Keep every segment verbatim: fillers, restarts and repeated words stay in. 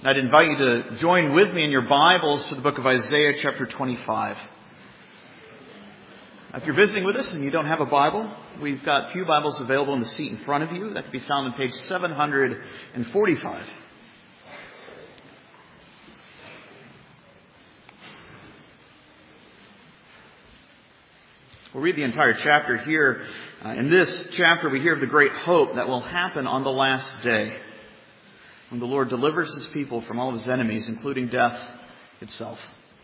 I'd invite you to join with me in your Bibles to the book of Isaiah chapter twenty-five. If you're visiting with us and you don't have a Bible, we've got pew Bibles available in the seat in front of you. That can be found on page seven hundred forty-five. We'll read the entire chapter here. Uh, in this chapter, we hear of the great hope that will happen on the last day, when the Lord delivers His people from all of His enemies, including death itself.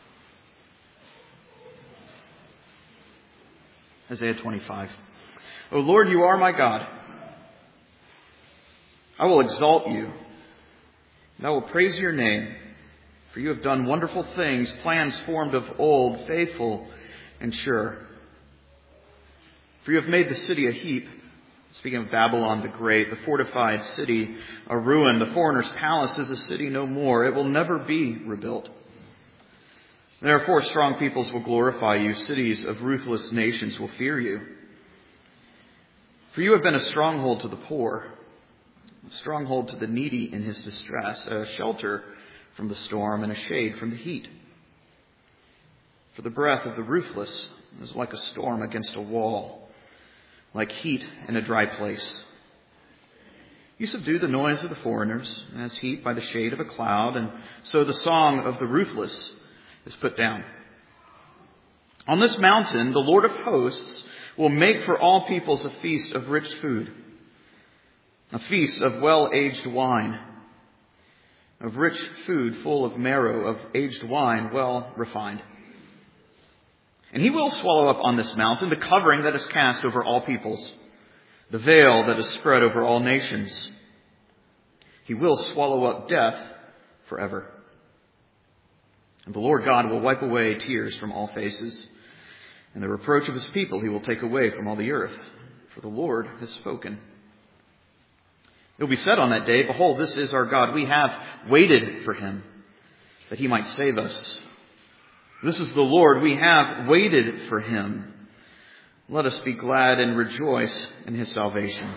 Isaiah twenty-five. O Lord, you are my God. I will exalt you, and I will praise your name, for you have done wonderful things, plans formed of old, faithful and sure. For you have made the city a heap, speaking of Babylon the Great, the fortified city a ruin. The foreigner's palace is a city no more. It will never be rebuilt. Therefore, strong peoples will glorify you. Cities of ruthless nations will fear you. For you have been a stronghold to the poor, a stronghold to the needy in his distress, a shelter from the storm and a shade from the heat. For the breath of the ruthless is like a storm against a wall, like heat in a dry place. You subdue the noise of the foreigners as heat by the shade of a cloud, and so the song of the ruthless is put down. On this mountain, the Lord of hosts will make for all peoples a feast of rich food, a feast of well-aged wine, of rich food full of marrow, of aged wine well refined. And He will swallow up on this mountain the covering that is cast over all peoples, the veil that is spread over all nations. He will swallow up death forever. And the Lord God will wipe away tears from all faces, and the reproach of His people He will take away from all the earth, for the Lord has spoken. It will be said on that day, behold, this is our God. We have waited for Him, that He might save us. This is the Lord. We have waited for Him. Let us be glad and rejoice in His salvation.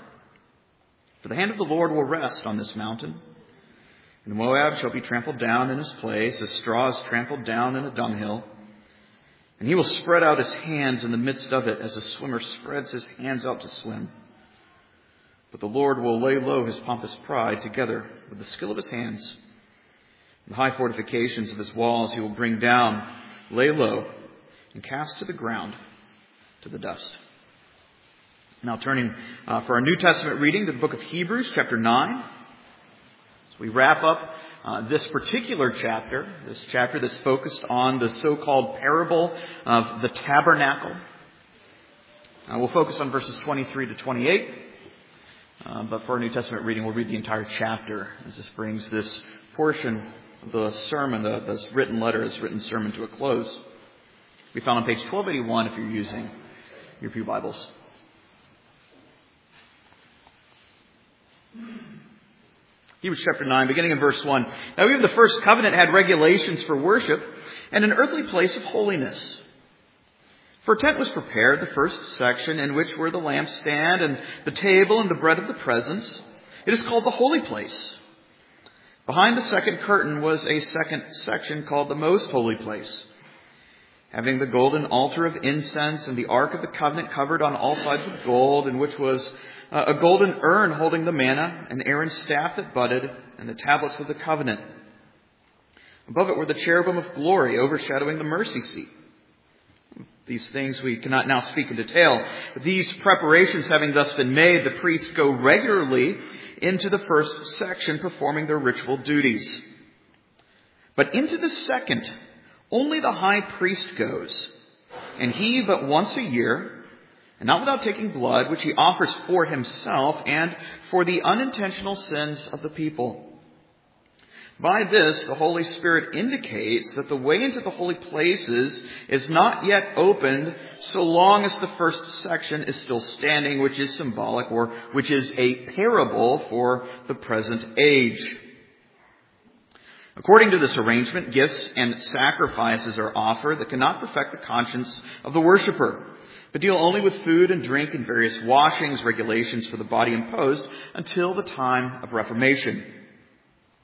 For the hand of the Lord will rest on this mountain, and Moab shall be trampled down in his place, as straw is trampled down in a dunghill. And He will spread out His hands in the midst of it, as a swimmer spreads his hands out to swim. But the Lord will lay low His pompous pride together with the skill of His hands. The high fortifications of His walls He will bring down, lay low, and cast to the ground, to the dust. Now turning uh, for our New Testament reading to the book of Hebrews, chapter nine. As we wrap up uh, this particular chapter, this chapter that's focused on the so-called parable of the tabernacle. Uh, we'll focus on verses twenty-three to twenty-eight. Uh, but for our New Testament reading, we'll read the entire chapter as this brings this portion the sermon, the, the written letter, this written sermon to a close. We found on page twelve eighty-one if you're using your pew Bibles. Hebrews chapter nine, beginning in verse one. Now even the first covenant had regulations for worship and an earthly place of holiness. For a tent was prepared, the first section, in which were the lampstand and the table and the bread of the presence. It is called the holy place. Behind the second curtain was a second section called the most holy place, having the golden altar of incense and the ark of the covenant covered on all sides with gold, in which was a golden urn holding the manna, and Aaron's staff that budded, and the tablets of the covenant. Above it were the cherubim of glory overshadowing the mercy seat. These things we cannot now speak in detail. These preparations having thus been made, the priests go regularly into the first section, performing their ritual duties. But into the second, only the high priest goes, and he but once a year, and not without taking blood, which he offers for himself and for the unintentional sins of the people. By this, the Holy Spirit indicates that the way into the holy places is not yet opened so long as the first section is still standing, which is symbolic or which is a parable for the present age. According to this arrangement, gifts and sacrifices are offered that cannot perfect the conscience of the worshiper, but deal only with food and drink and various washings, regulations for the body imposed until the time of Reformation.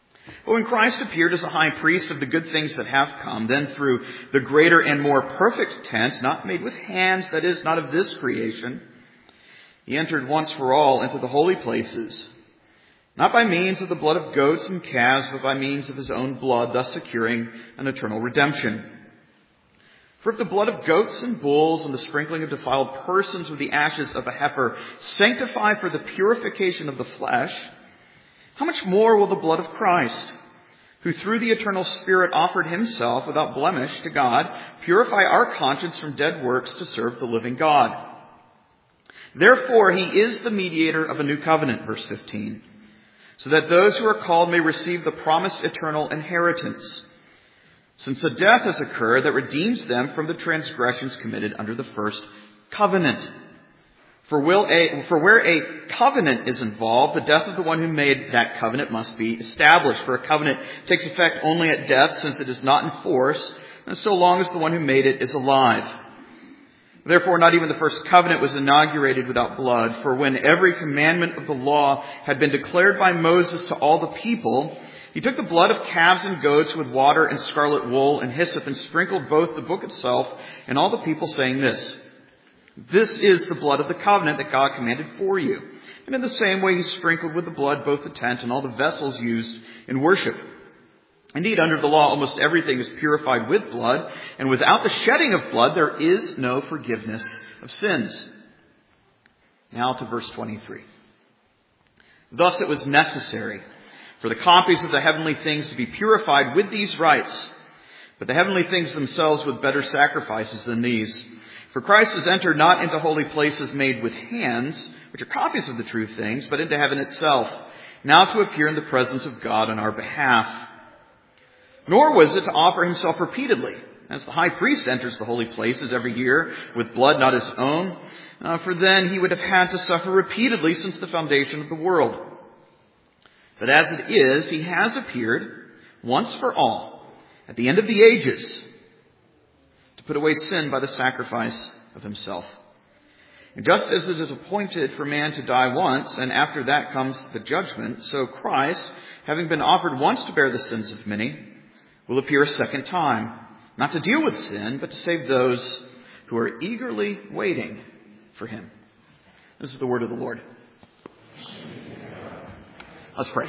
But when Christ appeared as a high priest of the good things that have come, then through the greater and more perfect tent, not made with hands, that is, not of this creation, he entered once for all into the holy places, not by means of the blood of goats and calves, but by means of his own blood, thus securing an eternal redemption. For if the blood of goats and bulls and the sprinkling of defiled persons with the ashes of a heifer sanctify for the purification of the flesh, how much more will the blood of Christ, who through the eternal Spirit offered himself without blemish to God, purify our conscience from dead works to serve the living God? Therefore, he is the mediator of a new covenant, verse fifteen, so that those who are called may receive the promised eternal inheritance, since a death has occurred that redeems them from the transgressions committed under the first covenant. For, will a, for where a covenant is involved, the death of the one who made that covenant must be established. For a covenant takes effect only at death, since it is not in force, and so long as the one who made it is alive. Therefore, not even the first covenant was inaugurated without blood. For when every commandment of the law had been declared by Moses to all the people, he took the blood of calves and goats with water and scarlet wool and hyssop and sprinkled both the book itself and all the people, saying this, "This is the blood of the covenant that God commanded for you." And in the same way he sprinkled with the blood both the tent and all the vessels used in worship. Indeed, under the law, almost everything is purified with blood, and without the shedding of blood, there is no forgiveness of sins. Now to verse twenty-three. Thus it was necessary for the copies of the heavenly things to be purified with these rites, but the heavenly things themselves with better sacrifices than these. For Christ has entered not into holy places made with hands, which are copies of the true things, but into heaven itself, now to appear in the presence of God on our behalf. Nor was it to offer himself repeatedly, as the high priest enters the holy places every year with blood not his own, uh, for then he would have had to suffer repeatedly since the foundation of the world. But as it is, he has appeared once for all at the end of the ages, to put away sin by the sacrifice of himself. And just as it is appointed for man to die once, and after that comes the judgment, so Christ, having been offered once to bear the sins of many, will appear a second time, not to deal with sin, but to save those who are eagerly waiting for him. This is the word of the Lord. Let's pray.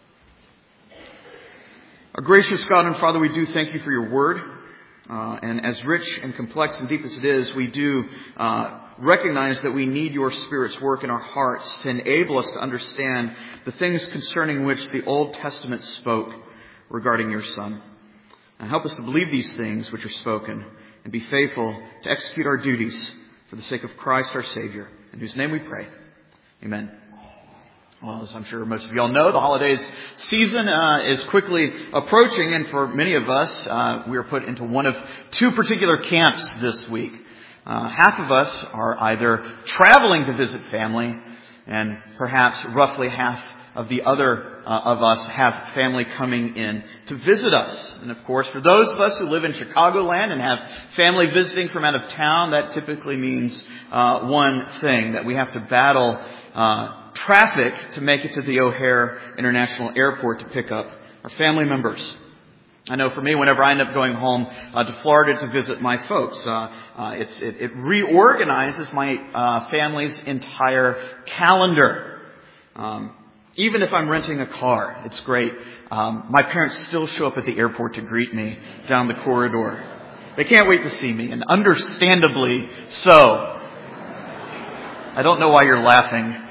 Our gracious God and Father, we do thank you for your word. Uh, and as rich and complex and deep as it is, we do uh, recognize that we need your Spirit's work in our hearts to enable us to understand the things concerning which the Old Testament spoke regarding your Son. And help us to believe these things which are spoken and be faithful to execute our duties for the sake of Christ our Savior, in whose name we pray. Amen. Well, as I'm sure most of you all know, the holidays season uh, is quickly approaching, and for many of us, uh, we are put into one of two particular camps this week. Uh, half of us are either traveling to visit family, and perhaps roughly half of the other uh, of us have family coming in to visit us. And of course, for those of us who live in Chicagoland and have family visiting from out of town, that typically means uh, one thing, that we have to battle uh traffic to make it to the O'Hare International Airport to pick up our family members. I know for me, whenever I end up going home uh, to Florida to visit my folks, uh, uh, it's, it, it reorganizes my uh, family's entire calendar. Um, even if I'm renting a car, it's great. Um, my parents still show up at the airport to greet me down the corridor. They can't wait to see me, and understandably so. I don't know why you're laughing.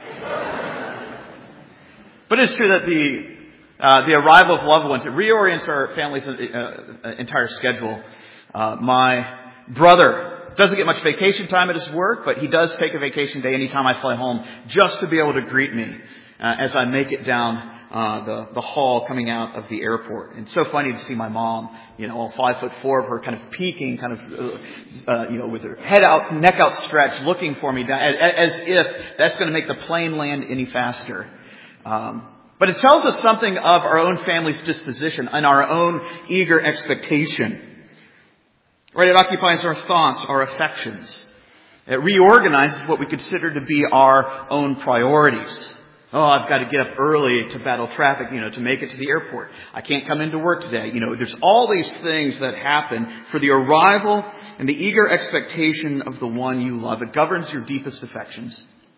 But it's true that the uh, the arrival of loved ones, it reorients our family's uh, uh, entire schedule. Uh, my brother doesn't get much vacation time at his work, but he does take a vacation day anytime I fly home, just to be able to greet me uh, as I make it down uh, the the hall coming out of the airport. And it's so funny to see my mom, you know, all five foot four of her, kind of peeking, kind of, uh, you know, with her head out, neck outstretched, looking for me, down, as, as if that's going to make the plane land any faster. Um, but it tells us something of our own family's disposition and our own eager expectation. Right? It occupies our thoughts, our affections. It reorganizes what we consider to be our own priorities. Oh, I've got to get up early to battle traffic, you know, to make it to the airport. I can't come into work today. You know, there's all these things that happen for the arrival and the eager expectation of the one you love. It governs your deepest affections.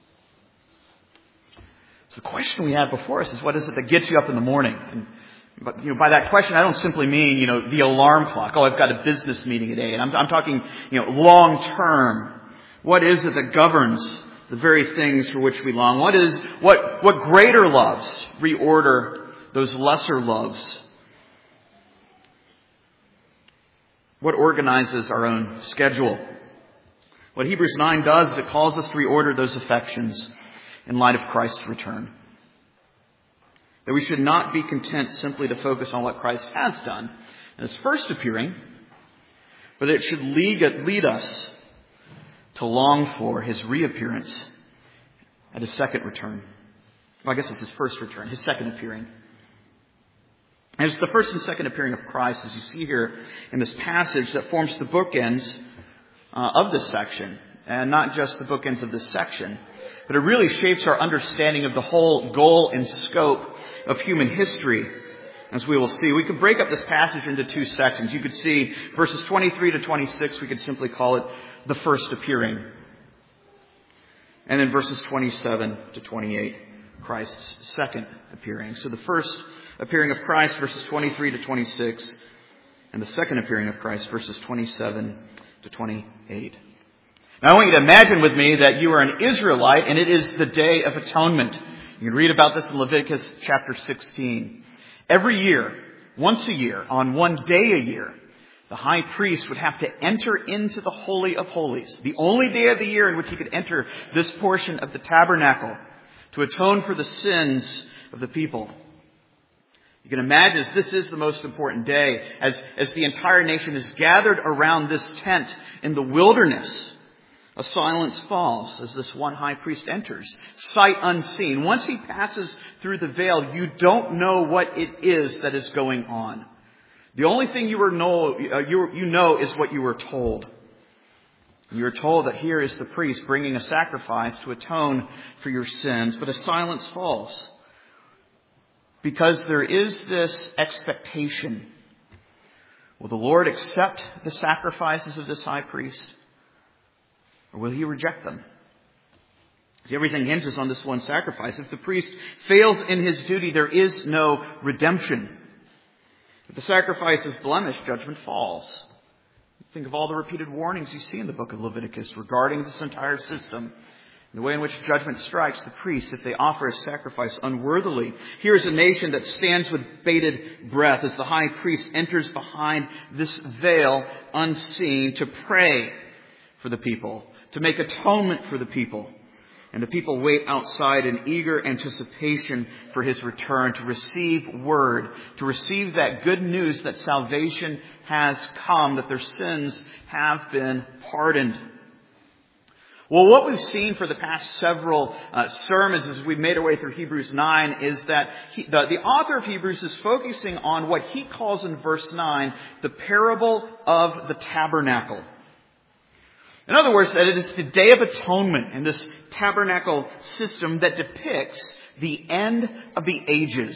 So the question we have before us is, what is it that gets you up in the morning? And But, you know, by that question, I don't simply mean, you know, the alarm clock. Oh, I've got a business meeting today. And I'm, I'm talking, you know, long term. What is it that governs the very things for which we long? What is, what, what greater loves reorder those lesser loves? What organizes our own schedule? What Hebrews nine does is it calls us to reorder those affections in light of Christ's return. That we should not be content simply to focus on what Christ has done in His first appearing, but it should lead, lead us to long for His reappearance at His second return. Well, I guess it's His first return, His second appearing. And it's the first and second appearing of Christ, as you see here in this passage, that forms the bookends uh, of this section. And not just the bookends of this section, but it really shapes our understanding of the whole goal and scope of human history. As we will see, we could break up this passage into two sections. You could see verses twenty-three to twenty-six, we could simply call it the first appearing. And then verses twenty-seven to twenty-eight, Christ's second appearing. So the first appearing of Christ, verses twenty-three to twenty-six, and the second appearing of Christ, verses twenty-seven to twenty-eight. Now I want you to imagine with me that you are an Israelite and it is the Day of Atonement. You can read about this in Leviticus chapter sixteen. Every year, once a year, on one day a year, the high priest would have to enter into the Holy of Holies, the only day of the year in which he could enter this portion of the tabernacle to atone for the sins of the people. You can imagine as this is the most important day, as, as the entire nation is gathered around this tent in the wilderness, a silence falls as this one high priest enters, sight unseen. Once he passes through the veil, you don't know what it is that is going on. The only thing you, were know, you, you know is what you were told. You are told that here is the priest bringing a sacrifice to atone for your sins, but a silence falls. Because there is this expectation. Will the Lord accept the sacrifices of this high priest? Or will He reject them? See, everything hinges on this one sacrifice. If the priest fails in his duty, there is no redemption. If the sacrifice is blemished, judgment falls. Think of all the repeated warnings you see in the book of Leviticus regarding this entire system. The way in which judgment strikes the priests if they offer a sacrifice unworthily. Here is a nation that stands with bated breath as the high priest enters behind this veil unseen to pray for the people, to make atonement for the people. And the people wait outside in eager anticipation for His return, to receive word, to receive that good news that salvation has come, that their sins have been pardoned. Well, what we've seen for the past several uh, sermons as we've made our way through Hebrews nine is that he, the, the author of Hebrews is focusing on what he calls in verse nine the parable of the tabernacle. In other words, that it is the Day of Atonement and this tabernacle system that depicts the end of the ages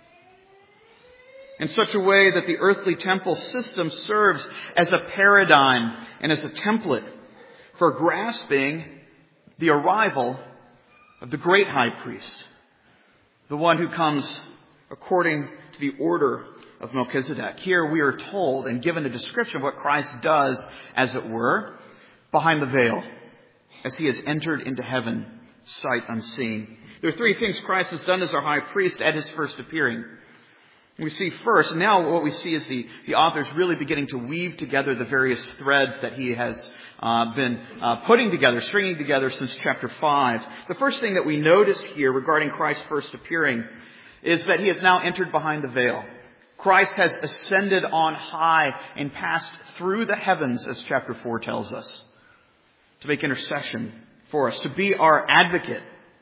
in such a way that the earthly temple system serves as a paradigm and as a template for grasping the arrival of the great high priest, the one who comes according to the order of Melchizedek. Here we are told and given a description of what Christ does, as it were, behind the veil, as He has entered into heaven, sight unseen. There are three things Christ has done as our high priest at His first appearing. We see first, now what we see is the, the author's really beginning to weave together the various threads that he has uh, been uh, putting together, stringing together since chapter five. The first thing that we notice here regarding Christ's first appearing is that He has now entered behind the veil. Christ has ascended on high and passed through the heavens, as chapter four tells us, to make intercession for us, to be our advocate,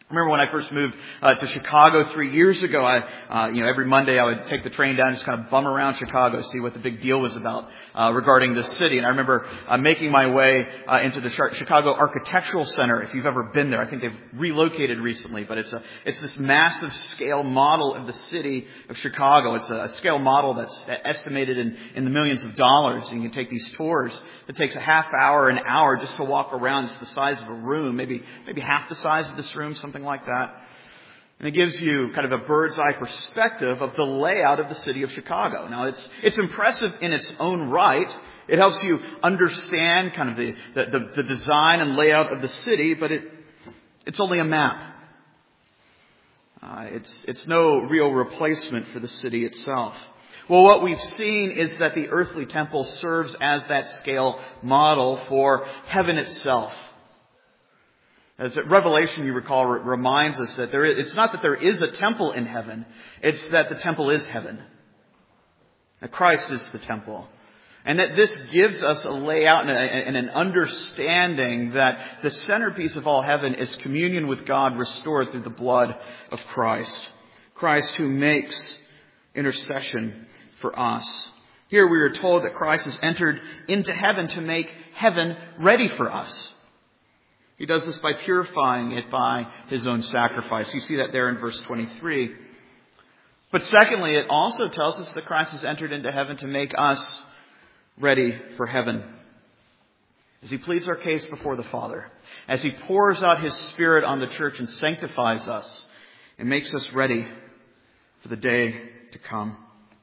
I remember when I first moved uh, to Chicago three years ago, I, uh, you know, every Monday I would take the train down and just kind of bum around Chicago, see what the big deal was about uh, regarding this city. And I remember uh, making my way uh, into the Chicago Architectural Center. If you've ever been there, I think they've relocated recently, but it's a it's this massive scale model of the city of Chicago. It's a scale model that's estimated in, in the millions of dollars. And you can take these tours. It takes a half hour, an hour just to walk around. It's the size of a room, maybe maybe half the size of this room, something like that. And it gives you kind of a bird's eye perspective of the layout of the city of Chicago. Now, it's it's impressive in its own right. It helps you understand kind of the, the, the, the design and layout of the city, but it it's only a map. Uh, it's it's no real replacement for the city itself. Well, what we've seen is that the earthly temple serves as that scale model for heaven itself. As Revelation, you recall, reminds us that there is, it's not that there is a temple in heaven, it's that the temple is heaven. That Christ is the temple. And that this gives us a layout and an understanding that the centerpiece of all heaven is communion with God restored through the blood of Christ. Christ who makes intercession for us. Here we are told that Christ has entered into heaven to make heaven ready for us. He does this by purifying it by his own sacrifice. You see that there in verse twenty-three. But secondly, it also tells us that Christ has entered into heaven to make us ready for heaven. As he pleads our case before the Father, as he pours out his Spirit on the church and sanctifies us and makes us ready for the day to come.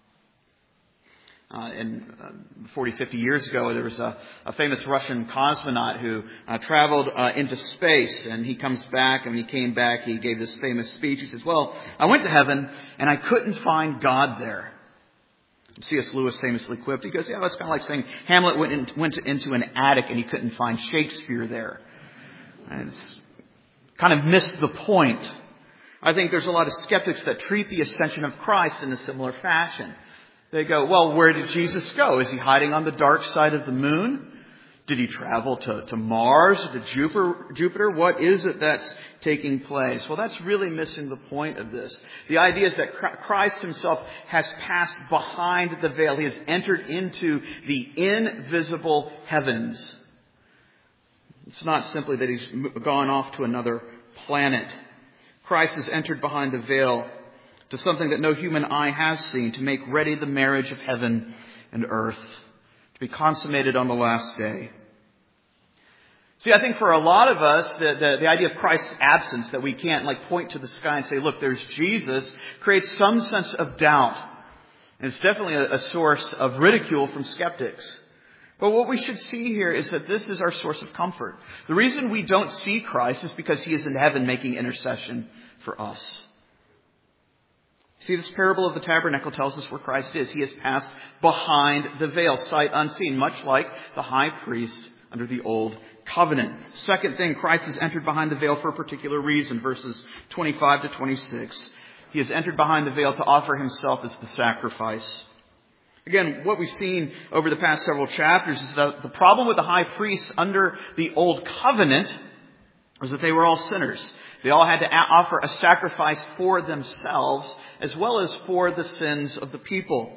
Uh, and uh, forty, fifty years ago, there was a, a famous Russian cosmonaut who uh, traveled uh, into space, and he comes back, and when he came back, he gave this famous speech. He says, well, I went to heaven, and I couldn't find God there. C S Lewis famously quipped, he goes, yeah, that's kind of like saying Hamlet went, in, went into an attic, and he couldn't find Shakespeare there. And it's kind of missed the point. I think there's a lot of skeptics that treat the ascension of Christ in a similar fashion. They go, well, where did Jesus go? Is he hiding on the dark side of the moon? Did he travel to, to Mars, to Jupiter, Jupiter? What is it that's taking place? Well, that's really missing the point of this. The idea is that Christ himself has passed behind the veil. He has entered into the invisible heavens. It's not simply that he's gone off to another planet. Christ has entered behind the veil to something that no human eye has seen, to make ready the marriage of heaven and earth, to be consummated on the last day. See, I think for a lot of us, the, the, the idea of Christ's absence, that we can't like point to the sky and say, look, there's Jesus, creates some sense of doubt. And it's definitely a, a source of ridicule from skeptics. But what we should see here is that this is our source of comfort. The reason we don't see Christ is because he is in heaven making intercession for us. See, this parable of the tabernacle tells us where Christ is. He has passed behind the veil, sight unseen, much like the high priest under the old covenant. Second thing, Christ has entered behind the veil for a particular reason. Verses twenty-five to twenty-six. He has entered behind the veil to offer himself as the sacrifice. Again, what we've seen over the past several chapters is that the problem with the high priests under the old covenant was that they were all sinners. They all had to offer a sacrifice for themselves as well as for the sins of the people.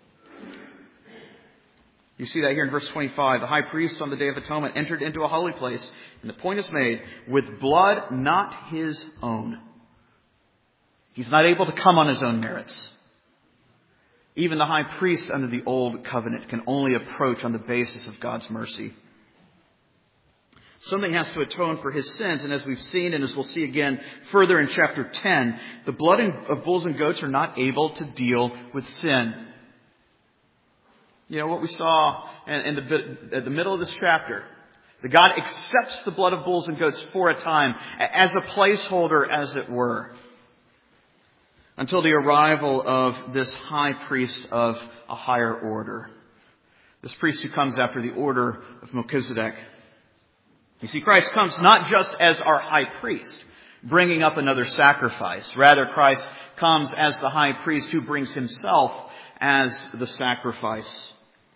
You see that here in verse twenty-five. The high priest on the Day of Atonement entered into a holy place, and the point is made, with blood not his own. He's not able to come on his own merits. Even the high priest under the old covenant can only approach on the basis of God's mercy. Something has to atone for his sins, and as we've seen, and as we'll see again further in chapter ten, the blood of bulls and goats are not able to deal with sin. You know, what we saw in the, at the middle of this chapter, that God accepts the blood of bulls and goats for a time, as a placeholder, as it were, until the arrival of this high priest of a higher order. This priest who comes after the order of Melchizedek. You see, Christ comes not just as our high priest, bringing up another sacrifice. Rather, Christ comes as the high priest who brings himself as the sacrifice.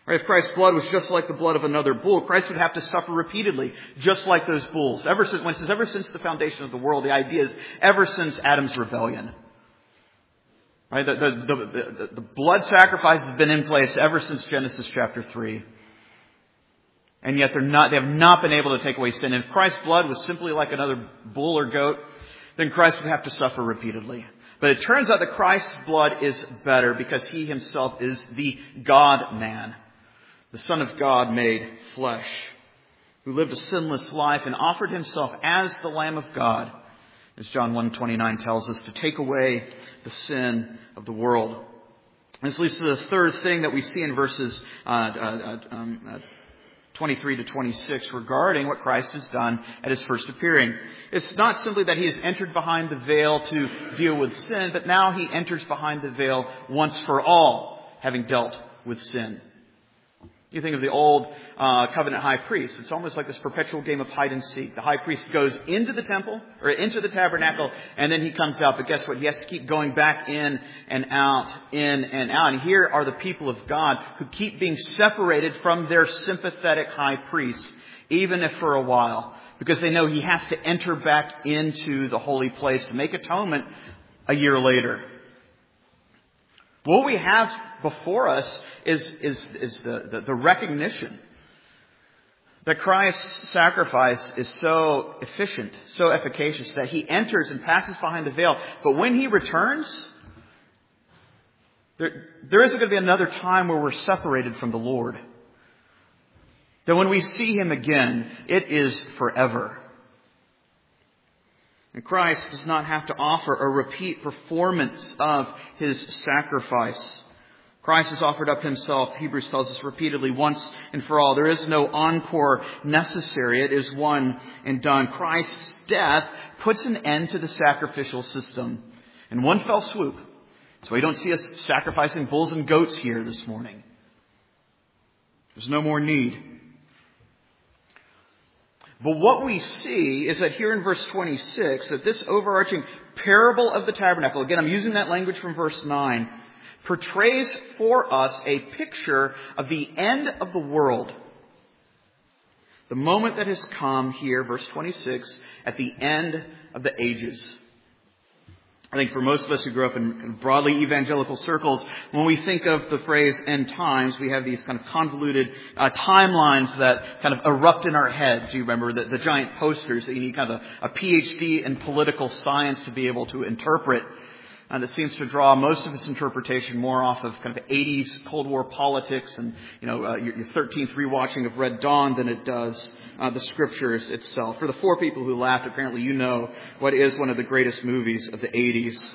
Right? If Christ's blood was just like the blood of another bull, Christ would have to suffer repeatedly, just like those bulls. Ever since, when it says ever since the foundation of the world, the idea is ever since Adam's rebellion. Right? The, the, the, the, the blood sacrifice has been in place ever since Genesis chapter three. And yet they're not, they have not been able to take away sin. And if Christ's blood was simply like another bull or goat, then Christ would have to suffer repeatedly. But it turns out that Christ's blood is better because he himself is the God-man, the Son of God made flesh, who lived a sinless life and offered himself as the Lamb of God, as John one twenty-nine tells us, to take away the sin of the world. And this leads to the third thing that we see in verses uh, uh, um, uh, twenty-three to twenty-six regarding what Christ has done at his first appearing. It's not simply that he has entered behind the veil to deal with sin, but now he enters behind the veil once for all, having dealt with sin. You think of the old uh, covenant high priest. It's almost like this perpetual game of hide and seek. The high priest goes into the temple or into the tabernacle and then he comes out. But guess what? He has to keep going back in and out, in and out. And here are the people of God who keep being separated from their sympathetic high priest, even if for a while, because they know he has to enter back into the holy place to make atonement a year later. What we have before us is, is, is the, the, the recognition that Christ's sacrifice is so efficient, so efficacious, that he enters and passes behind the veil. But when he returns, there, there isn't going to be another time where we're separated from the Lord. That when we see him again, it is forever. And Christ does not have to offer a repeat performance of his sacrifice. Christ has offered up himself, Hebrews tells us repeatedly, once and for all. There is no encore necessary. It is one and done. Christ's death puts an end to the sacrificial system in one fell swoop. So we don't see us sacrificing bulls and goats here this morning. There's no more need. But what we see is that here in verse twenty-six, that this overarching parable of the tabernacle, again, I'm using that language from verse nine, portrays for us a picture of the end of the world. The moment that has come here, verse twenty-six, at the end of the ages. I think for most of us who grew up in broadly evangelical circles, when we think of the phrase end times, we have these kind of convoluted uh, timelines that kind of erupt in our heads. You remember the, the giant posters that you need kind of a, a P H D in political science to be able to interpret. And that seems to draw most of its interpretation more off of kind of eighties Cold War politics and, you know, uh, your, your thirteenth rewatching of Red Dawn than it does uh, the Scriptures itself. For the four people who laughed, apparently you know what is one of the greatest movies of the eighties.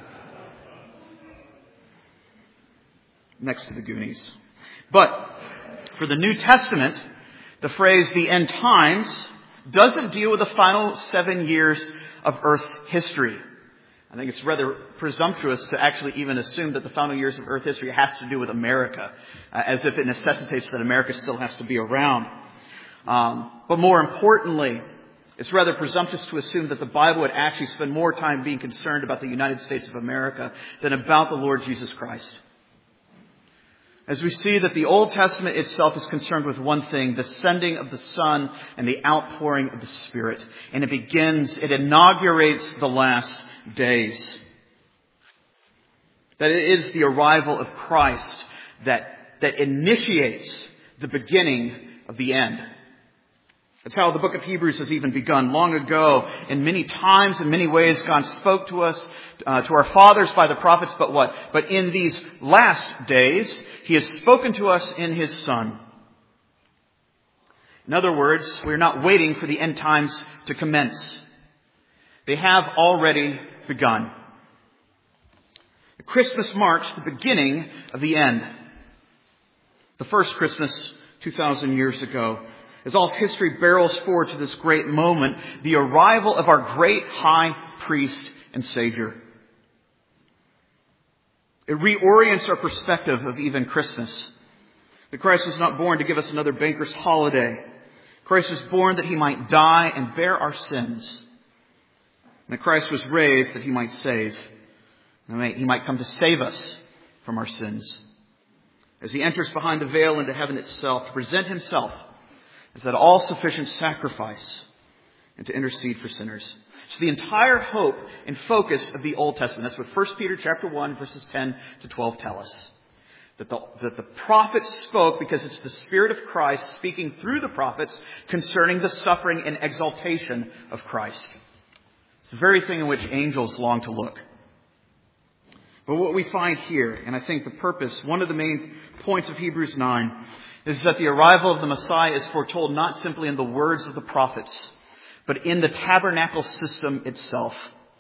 Next to the Goonies. But for the New Testament, the phrase the end times doesn't deal with the final seven years of Earth's history. I think it's rather presumptuous to actually even assume that the final years of Earth history has to do with America, uh, as if it necessitates that America still has to be around. Um, but more importantly, it's rather presumptuous to assume that the Bible would actually spend more time being concerned about the United States of America than about the Lord Jesus Christ. As we see that the Old Testament itself is concerned with one thing, the sending of the Son and the outpouring of the Spirit. And it begins, it inaugurates the last days. That it is the arrival of Christ that, that initiates the beginning of the end. That's how the book of Hebrews has even begun long ago. In many times, in many ways, God spoke to us, uh, to our fathers by the prophets, but what? But in these last days, He has spoken to us in His Son. In other words, we're not waiting for the end times to commence. They have already begun. Christmas marks the beginning of the end. The first Christmas two thousand years ago, as all history barrels forward to this great moment, the arrival of our great high priest and Savior. It reorients our perspective of even Christmas. That Christ was not born to give us another banker's holiday. Christ was born that He might die and bear our sins. And that Christ was raised that He might save. And He might come to save us from our sins. as he enters behind the veil into heaven itself to present himself as that all-sufficient sacrifice and to intercede for sinners. It's the entire hope and focus of the Old Testament. That's what First Peter chapter one, verses ten to twelve tell us. That the, that the prophets spoke because it's the Spirit of Christ speaking through the prophets concerning the suffering and exaltation of Christ. It's the very thing in which angels long to look. But what we find here, and I think the purpose, one of the main points of Hebrews nine, is that the arrival of the Messiah is foretold not simply in the words of the prophets, but in the tabernacle system itself.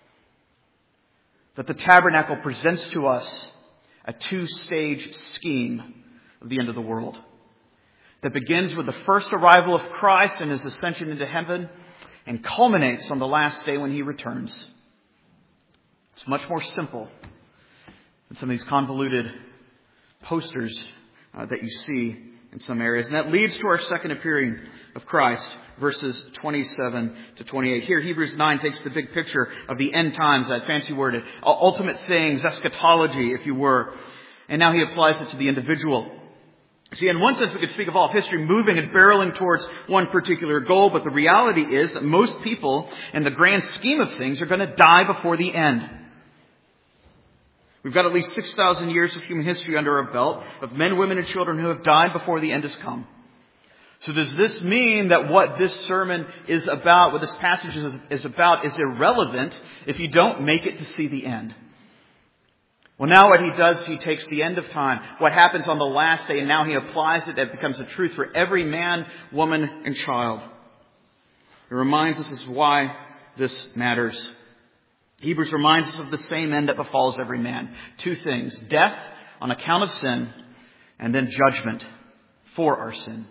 That the tabernacle presents to us a two-stage scheme of the end of the world that begins with the first arrival of Christ and his ascension into heaven and culminates on the last day when he returns. It's much more simple than some of these convoluted posters uh, that you see in some areas. And that leads to our second appearing of Christ, verses twenty-seven to twenty-eight. Here, Hebrews nine takes the big picture of the end times, that fancy word, ultimate things, eschatology, if you were. And now he applies it to the individual. See, in one sense, we could speak of all of history moving and barreling towards one particular goal, but the reality is that most people, in the grand scheme of things, are going to die before the end. We've got at least six thousand years of human history under our belt of men, women, and children who have died before the end has come. So does this mean that what this sermon is about, what this passage is, is about, is irrelevant if you don't make it to see the end? Well, now what he does, he takes the end of time, what happens on the last day, and now he applies it. That becomes the truth for every man, woman, and child. It reminds us as why this matters. Hebrews reminds us of the same end that befalls every man. Two things: death on account of sin, and then judgment for our sin.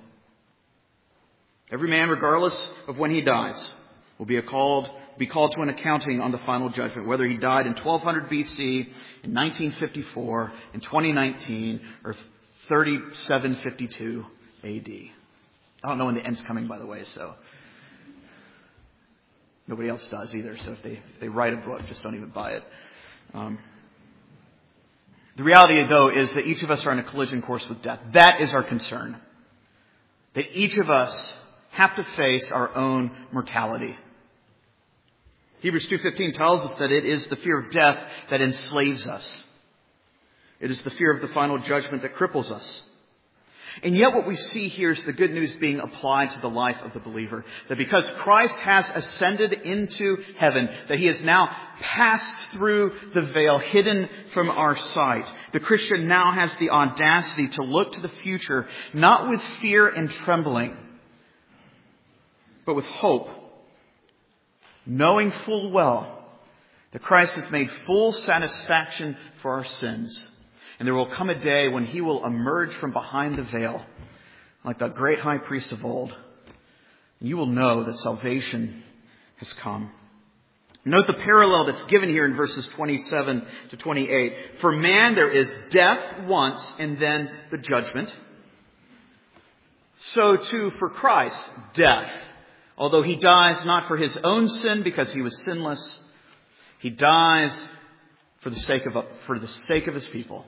Every man, regardless of when he dies, will be called be called to an accounting on the final judgment, whether he died in twelve hundred B C, in nineteen fifty-four, in twenty nineteen, or thirty-seven fifty-two A D. I don't know when the end's coming, by the way, so nobody else does either. So if they if they write a book, just don't even buy it. Um, the reality, though, is that each of us are on a collision course with death. That is our concern. That each of us have to face our own mortality. Hebrews two fifteen tells us that it is the fear of death that enslaves us. It is the fear of the final judgment that cripples us. And yet what we see here is the good news being applied to the life of the believer. That because Christ has ascended into heaven, that he has now passed through the veil, hidden from our sight, the Christian now has the audacity to look to the future, not with fear and trembling, but with hope, knowing full well that Christ has made full satisfaction for our sins. And there will come a day when he will emerge from behind the veil like the great high priest of old. And you will know that salvation has come. Note the parallel that's given here in verses twenty-seven to twenty-eight. For man there is death once and then the judgment. So too for Christ, death. Although he dies not for his own sin because he was sinless, he dies for the sake of, for the sake of his people.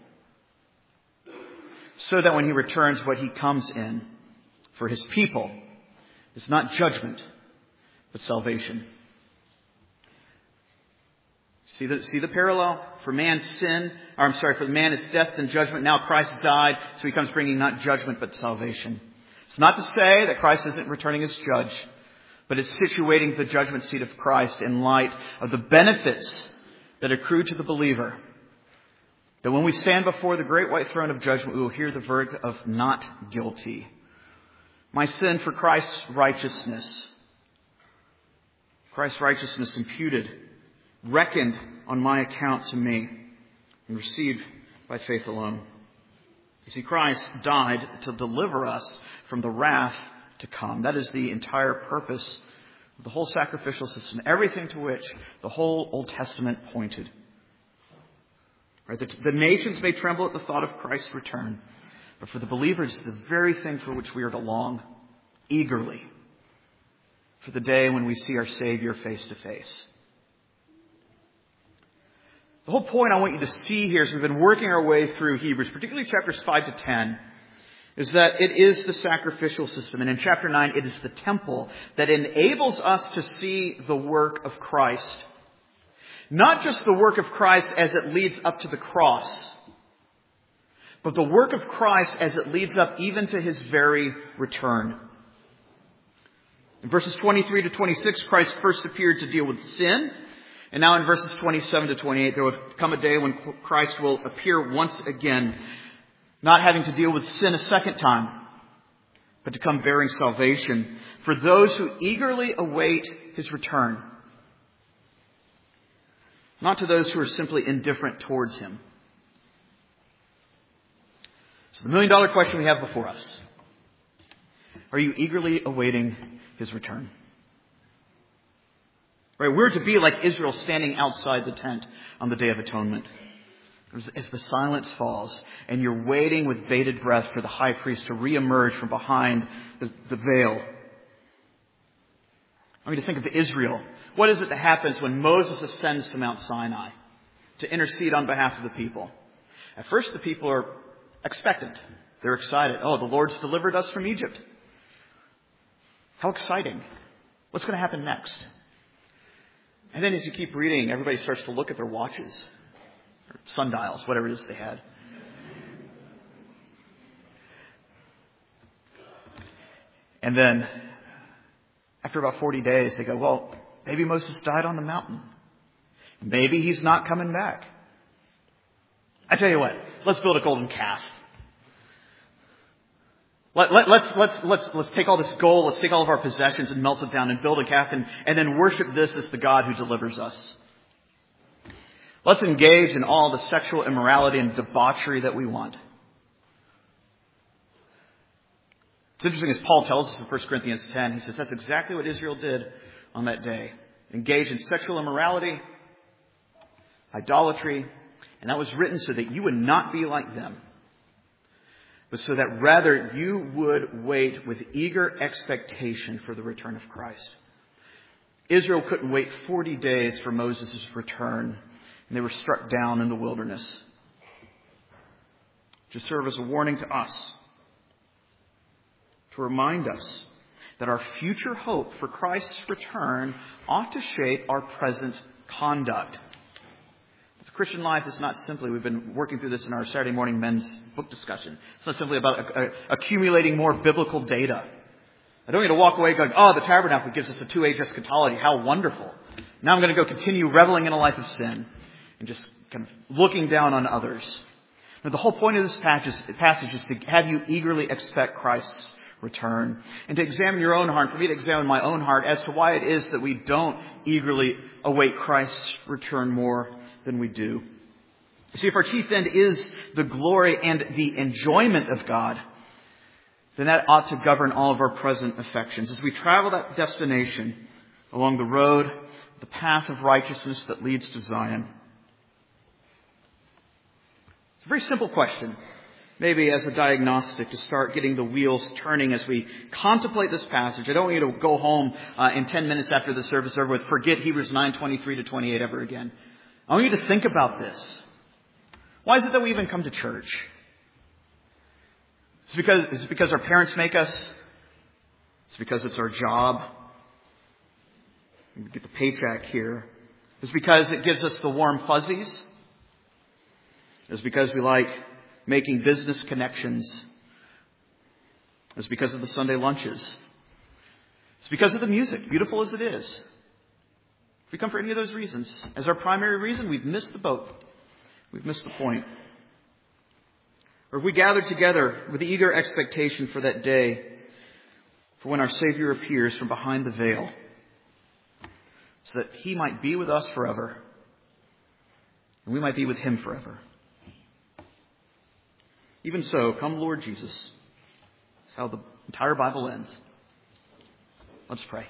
So that when he returns, what he comes in for his people is not judgment, but salvation. See the, see the parallel? For man's sin, or I'm sorry, for the man it's death and judgment. Now Christ died, so he comes bringing not judgment, but salvation. It's not to say that Christ isn't returning as judge, but it's situating the judgment seat of Christ in light of the benefits that accrue to the believer. That when we stand before the great white throne of judgment, we will hear the verdict of not guilty. My sin for Christ's righteousness. Christ's righteousness imputed, reckoned on my account to me, and received by faith alone. You see, Christ died to deliver us from the wrath to come. That is the entire purpose of the whole sacrificial system, everything to which the whole Old Testament pointed. Right? The, the nations may tremble at the thought of Christ's return, but for the believers, the very thing for which we are to long eagerly for the day when we see our Savior face to face. The whole point I want you to see here as we've been working our way through Hebrews, particularly chapters five to ten, is that it is the sacrificial system. And in chapter nine, it is the temple that enables us to see the work of Christ. Not just the work of Christ as it leads up to the cross, but the work of Christ as it leads up even to his very return. In verses twenty-three to twenty-six, Christ first appeared to deal with sin. And now in verses twenty-seven to twenty-eight, there will come a day when Christ will appear once again, not having to deal with sin a second time, but to come bearing salvation for those who eagerly await his return. Not to those who are simply indifferent towards him. So the million dollar question we have before us. Are you eagerly awaiting his return? Right, we're to be like Israel standing outside the tent on the Day of Atonement. As, as the silence falls and you're waiting with bated breath for the high priest to reemerge from behind the, the veil. I mean, to think of Israel. What is it that happens when Moses ascends to Mount Sinai to intercede on behalf of the people? At first, the people are expectant. They're excited. Oh, the Lord's delivered us from Egypt. How exciting. What's going to happen next? And then as you keep reading, everybody starts to look at their watches, or sundials, whatever it is they had. And then, after about forty days, they go, well, maybe Moses died on the mountain. Maybe he's not coming back. I tell you what, let's build a golden calf. Let, let, let's, let's, let's, let's take all this gold, let's take all of our possessions and melt it down and build a calf and, and then worship this as the God who delivers us. Let's engage in all the sexual immorality and debauchery that we want. It's interesting as Paul tells us in First Corinthians ten, he says that's exactly what Israel did on that day. Engage in sexual immorality, idolatry, and that was written so that you would not be like them, but so that rather you would wait with eager expectation for the return of Christ. Israel couldn't wait forty days for Moses' return, and they were struck down in the wilderness. To serve as a warning to us, to remind us that our future hope for Christ's return ought to shape our present conduct. The Christian life is not simply, we've been working through this in our Saturday morning men's book discussion. It's not simply about uh, accumulating more biblical data. I don't need to walk away going, oh, the tabernacle gives us a two-age eschatology. How wonderful. Now I'm going to go continue reveling in a life of sin and just kind of looking down on others. Now, the whole point of this passage, passage is to have you eagerly expect Christ's return and to examine your own heart, for me to examine my own heart as to why it is that we don't eagerly await Christ's return more than we do. See, if our chief end is the glory and the enjoyment of God, then that ought to govern all of our present affections. As we travel that destination along the road, the path of righteousness that leads to Zion. It's a very simple question, maybe as a diagnostic to start getting the wheels turning as we contemplate this passage. I don't want you to go home uh, in ten minutes after the service over with, forget Hebrews nine, twenty-three to twenty-eight ever again. I want you to think about this. Why is it that we even come to church? Is it because, is it because our parents make us? Is it because it's our job? We get the paycheck here. Is it because it gives us the warm fuzzies? Is it because we like making business connections? Is it because of the Sunday lunches? It's because of the music, beautiful as it is. If we come for any of those reasons as our primary reason, we've missed the boat. We've missed the point. Or if we gather together with eager expectation for that day, for when our Savior appears from behind the veil, so that He might be with us forever, and we might be with Him forever. Even so, come Lord Jesus. That's how the entire Bible ends. Let's pray.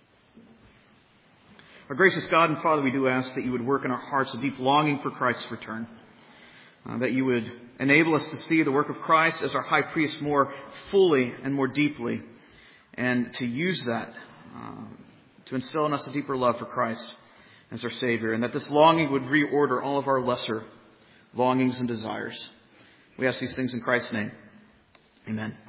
Our gracious God and Father, we do ask that you would work in our hearts a deep longing for Christ's return. Uh, that you would enable us to see the work of Christ as our high priest more fully and more deeply. And to use that uh, to instill in us a deeper love for Christ as our Savior, and that this longing would reorder all of our lesser longings and desires. We ask these things in Christ's name. Amen.